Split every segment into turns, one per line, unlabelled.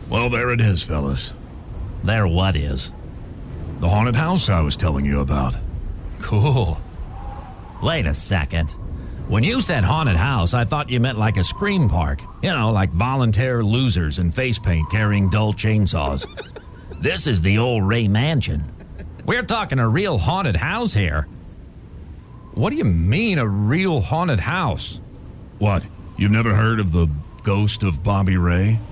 Well, there it is, fellas.
There what is?
The haunted house I was telling you about.
Cool. Wait a second. When you said haunted house, I thought you meant like a scream park. You know, like volunteer losers in face paint carrying dull chainsaws. This is the old Ray Mansion. We're talking a real haunted house here.
What do you mean, a real haunted house?
What? You've never heard of the ghost of Bobby Ray?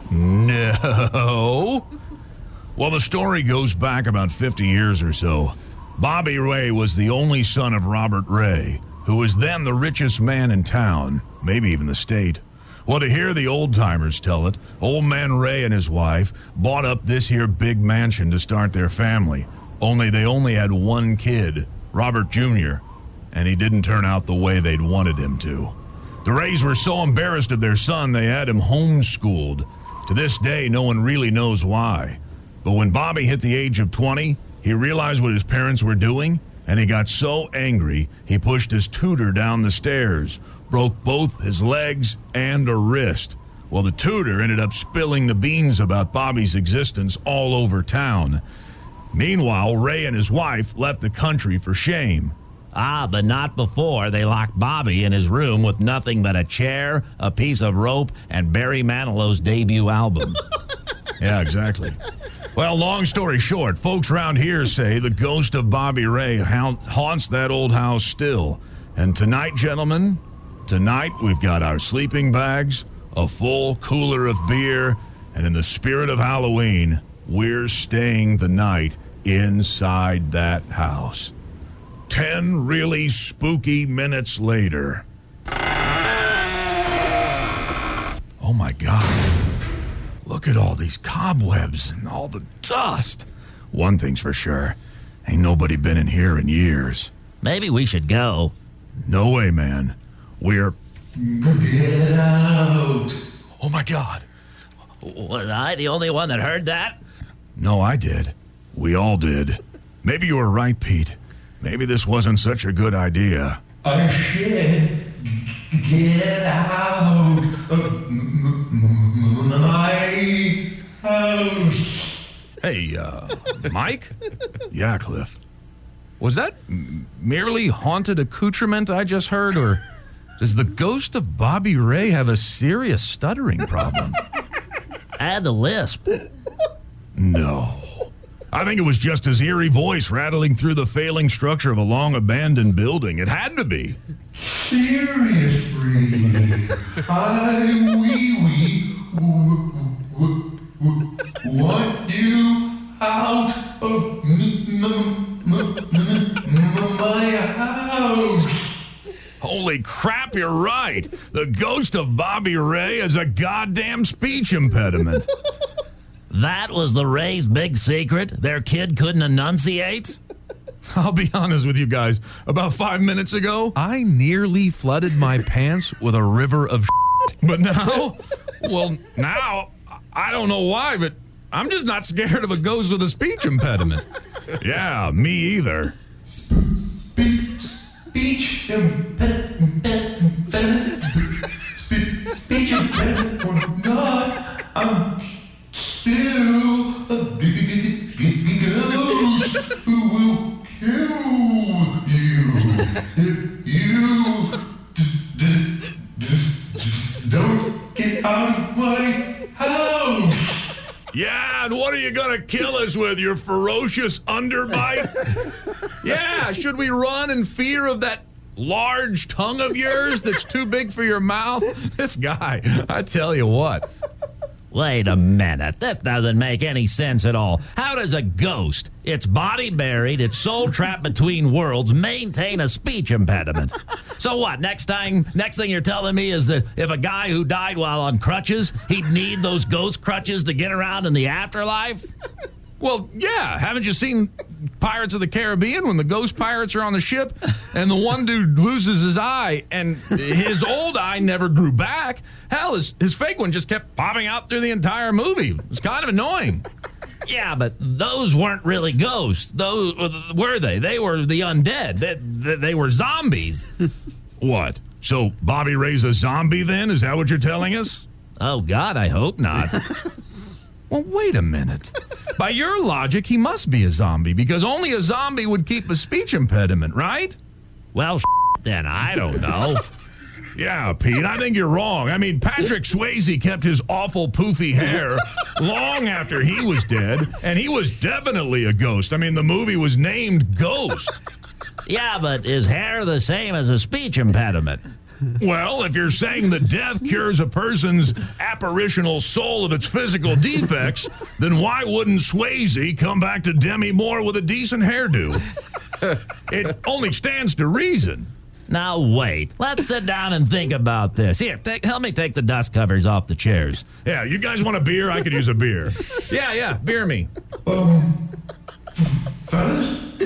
No.
Well, the story goes back about 50 years or so. Bobby Ray was the only son of Robert Ray, who was then the richest man in town, maybe even the state. Well, to hear the old-timers tell it, old man Ray and his wife bought up this here big mansion to start their family. Only they only had one kid, Robert Jr., and he didn't turn out the way they'd wanted him to. The Rays were so embarrassed of their son, they had him homeschooled. To this day, no one really knows why. But when Bobby hit the age of 20, he realized what his parents were doing, and he got so angry, he pushed his tutor down the stairs, broke both his legs and a wrist. Well, the tutor ended up spilling the beans about Bobby's existence all over town. Meanwhile, Ray and his wife left the country for shame.
Ah, but not before they locked Bobby in his room with nothing but a chair, a piece of rope, and Barry Manilow's debut album.
Yeah, exactly. Well, long story short, folks around here say the ghost of Bobby Ray haunts that old house still. And tonight, gentlemen, we've got our sleeping bags, a full cooler of beer, and in the spirit of Halloween, we're staying the night inside that house. 10 really spooky minutes later. Oh my God. Look at all these cobwebs and all the dust. One thing's for sure. Ain't nobody been in here in years.
Maybe we should go.
No way, man. We're...
Get out.
Oh my God.
Was I the only one that heard that?
No, I did. We all did. Maybe you were right, Pete. Maybe this wasn't such a good idea.
I said, get out of my house.
Hey, Mike?
Yeah, Cliff.
Was that merely haunted accoutrement I just heard, or does the ghost of Bobby Ray have a serious stuttering problem?
Add the lisp.
No. I think it was just his eerie voice rattling through the failing structure of a long-abandoned building. It had to be.
Seriously, want you out of my house.
Holy crap, you're right. The ghost of Bobby Ray is a goddamn speech impediment.
That was the Rays' big secret? Their kid couldn't enunciate?
I'll be honest with you guys. About 5 minutes ago, I nearly flooded my pants with a river of shit. But now, now, I don't know why, but I'm just not scared of a ghost with a speech impediment.
Yeah, me either.
Speech impediment. Speech impediment or not, I'm still a ghost who will kill you if you don't get out of my house.
Yeah, and what are you going to kill us with, your ferocious underbite?
Yeah, should we run in fear of that large tongue of yours that's too big for your mouth? This guy, I tell you what.
Wait a minute. This doesn't make any sense at all. How does a ghost, its body buried, its soul trapped between worlds, maintain a speech impediment? So what, next thing you're telling me is that if a guy who died while on crutches, he'd need those ghost crutches to get around in the afterlife?
Well, yeah. Haven't you seen Pirates of the Caribbean when the ghost pirates are on the ship and the one dude loses his eye and his old eye never grew back? Hell, his fake one just kept popping out through the entire movie. It was kind of annoying.
Yeah, but those weren't really ghosts. Those were they? They were the undead. They were zombies.
What? So Bobby Ray's a zombie then? Is that what you're telling us?
Oh, God, I hope not.
Well, wait a minute. By your logic, he must be a zombie because only a zombie would keep a speech impediment, right?
Well, then, I don't know.
Yeah, Pete, I think you're wrong. I mean, Patrick Swayze kept his awful poofy hair long after he was dead, and he was definitely a ghost. I mean, the movie was named Ghost.
Yeah, but is hair the same as a speech impediment?
Well, if you're saying that death cures a person's apparitional soul of its physical defects, then why wouldn't Swayze come back to Demi Moore with a decent hairdo? It only stands to reason.
Now, wait. Let's sit down and think about this. Here, help me take the dust covers off the chairs.
Yeah, you guys want a beer? I could use a beer.
Yeah, beer me.
Fellas?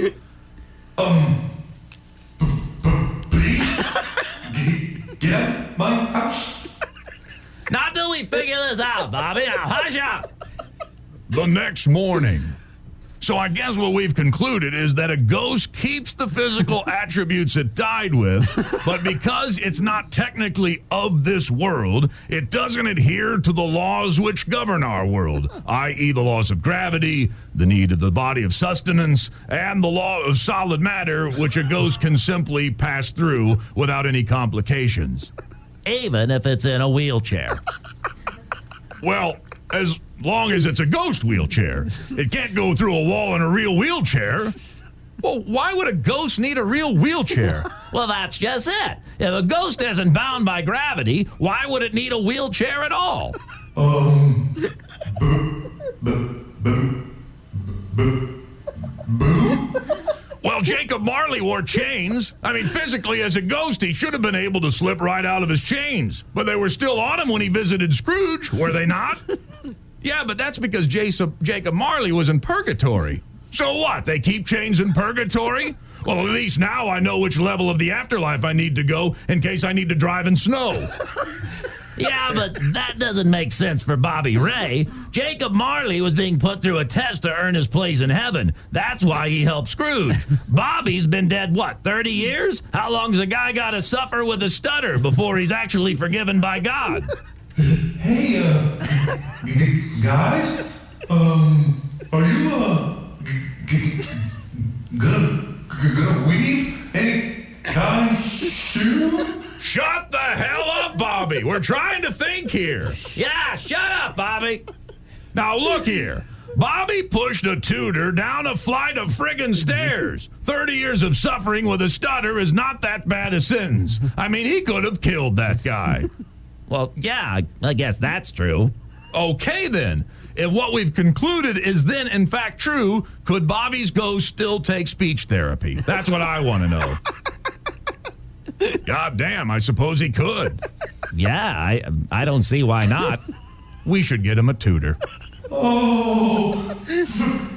Please? Get out my house.
Not till we figure this out, Bobby. Now, hush up.
The next morning. So I guess what we've concluded is that a ghost keeps the physical attributes it died with, but because it's not technically of this world, it doesn't adhere to the laws which govern our world, i.e. the laws of gravity, the need of the body of sustenance, and the law of solid matter, which a ghost can simply pass through without any complications.
Even if it's in a wheelchair.
Well, as long as it's a ghost wheelchair. It can't go through a wall in a real wheelchair.
Well, why would a ghost need a real wheelchair?
Well, that's just it. If a ghost isn't bound by gravity, why would it need a wheelchair at all?
Well, Jacob Marley wore chains. I mean, physically, as a ghost, he should have been able to slip right out of his chains. But they were still on him when he visited Scrooge, were they not?
Yeah, but that's because Jacob Marley was in purgatory.
So what? They keep chains in purgatory? Well, at least now I know which level of the afterlife I need to go in case I need to drive in snow.
Yeah, but that doesn't make sense for Bobby Ray. Jacob Marley was being put through a test to earn his place in heaven. That's why he helped Scrooge. Bobby's been dead, 30 years? How long's a guy got to suffer with a stutter before he's actually forgiven by God?
Hey, guys? Are you, gonna weave any kind soon?
Shut the hell up, Bobby. We're trying to think here.
Yeah, shut up, Bobby.
Now, look here. Bobby pushed a tutor down a flight of friggin' stairs. 30 years of suffering with a stutter is not that bad a sentence. I mean, he could have killed that guy.
Well, yeah, I guess that's true.
Okay, then. If what we've concluded is then, in fact, true, could Bobby's ghost still take speech therapy? That's what I want to know.
God damn, I suppose he could.
Yeah, I don't see why not.
We should get him a tutor.
Oh,